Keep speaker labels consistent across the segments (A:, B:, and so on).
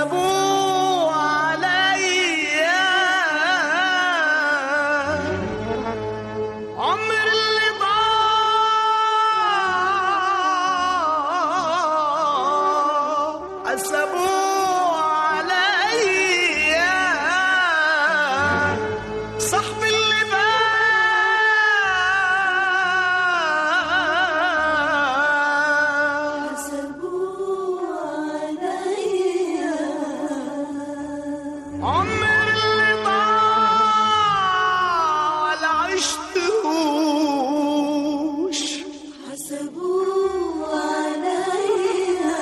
A: حسبوا عليا عمر اللي ضاع، حسبوا عليا صاحبي اللي باع، حسبوا عليا عمر اللي ضاع ولا عشتهوش، حسبوا عليا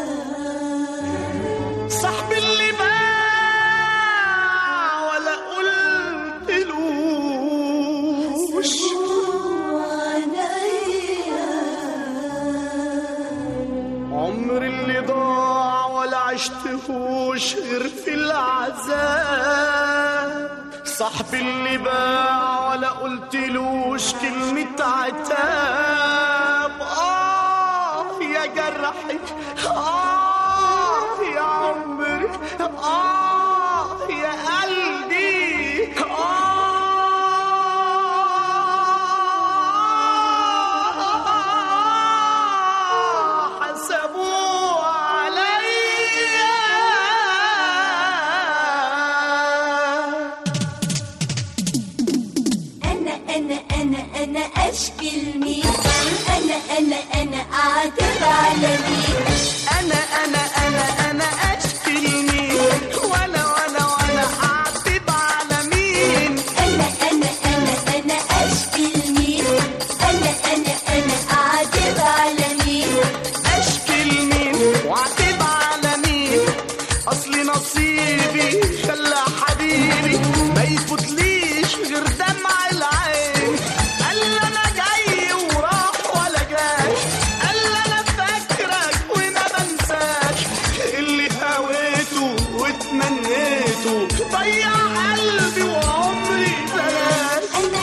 A: صاحبي اللي باع ولا قلتلوش، حسبوا عليا عمر اللي ضاع ولا عشتهوش غير في العذاب، صاحبي اللي باع ولا قلتلوش كلمة عتاب. يا جرحي، يا عمري، يا قلبي، حسبوا عليا.
B: أنا أشكي لمين؟ أنا أعتب على مين؟
A: أنا أشكي لمين؟ وأنا أعتب على مين؟
B: أنا أشكي لمين؟ أنا أعتب على مين؟
A: أشكي لمين وأعتب على مين؟ أصلي نصيبي خلى حبيبي ما يفوتليش غير دمع العين. قال لي أنا جاي وراح ولا جاش، قال لي أنا فاكرك وما بنساش، اللي هويته واتمنيته ضيع قلبي وعمري بلاش.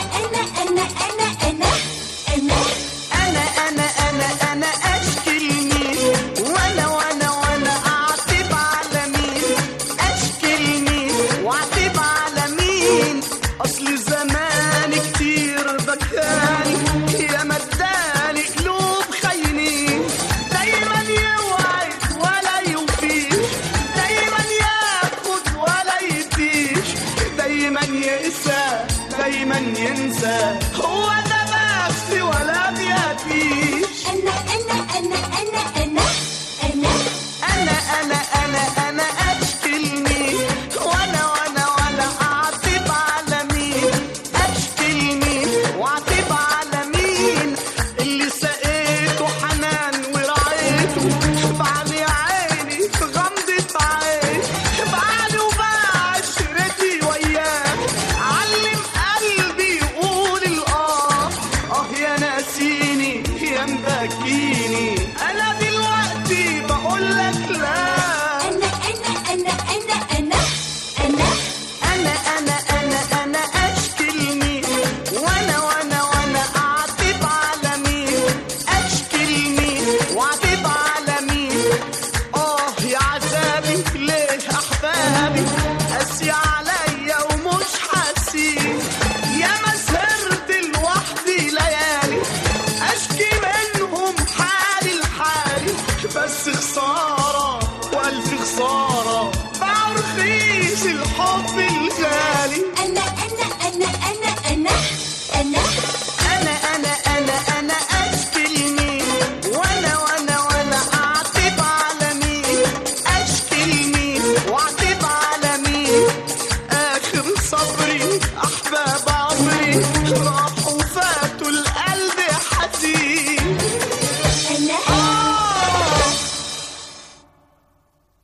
A: أنا أشكي لمين؟ وأنا أعتب على مين؟ أشكي لمين وأعتب على مين؟ أصل زمان كتير بكاني يا مداني قلوب خاينين، دايما يوعد ولا يوفيش، دايما ياخد ولا يديش، دايما يقسى دايما ينسى، هو ده بس ولا بيأتيش.